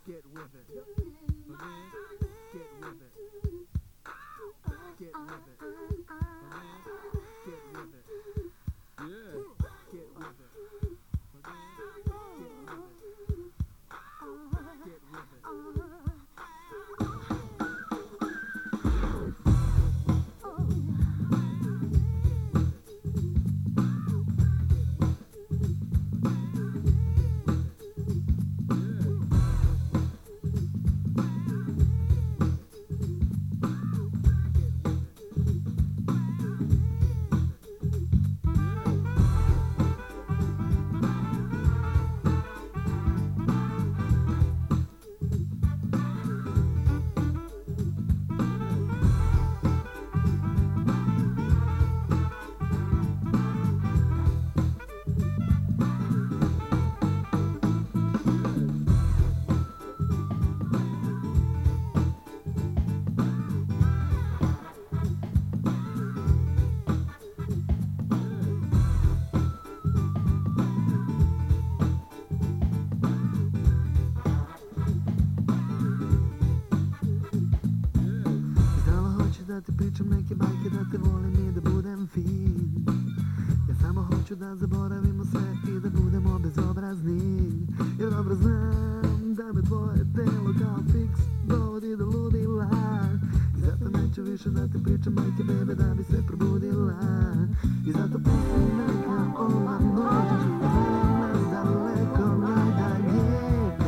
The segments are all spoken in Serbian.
Get with it. Get with it. Get with it. Get with it. Yeah. Get with it. Get with it. Da ti pričam neke bajke, da te volim i da budem fin. Ja samo hoću da zaboravimo sve i da budemo bezobrazni. Jer dobro znam da me tvoje telo kao fiks dovodi do ludila. I zato neću više da ti pričam bajke, bebe, da bi se probudila. I zato pusti neka ova noć odvede nas daleko najdalje.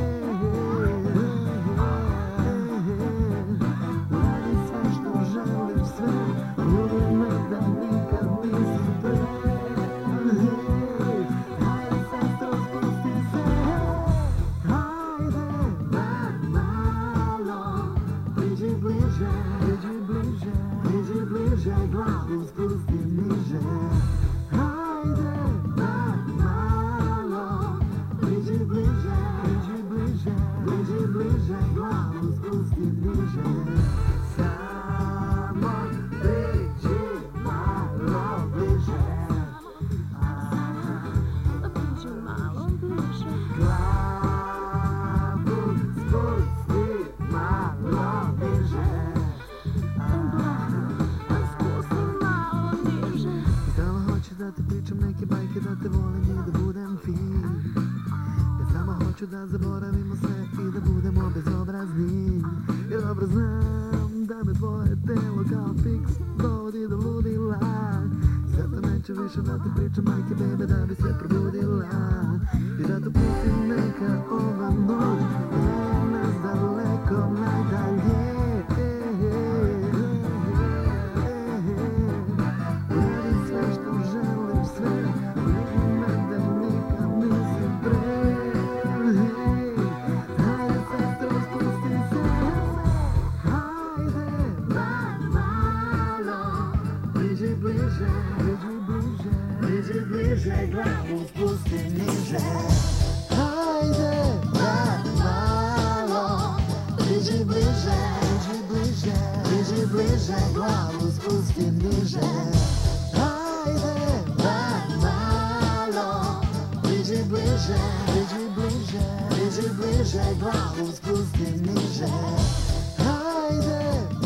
Glavu spusti niže. Hajde malo. Priđi bliže. Priđi bliže. Glavu spusti niže. Samo priđi malo bliže. Priđi malo bliže. Glavu spusti malo bliže. Da ti pričam neke bajke, da te volim i da budem fin. Ja samo hoću da zaboravimo sve i da budemo bezobrazni. Jer dobro znam da me tvoje telo kao fiks dovodi do ludila. Zato neću više da ti pričam bajke, bebe, da bi se probudila. I zato pusti neka ova noć odvede nas daleko najdalje. Bliže, glavu spusti niže. Hajde, malo. Priđi bliže. Priđi bliže, glavu spusti niže. Hajde, malo. Priđi bliže. Priđi bliže, glavu spusti niže. Hajde,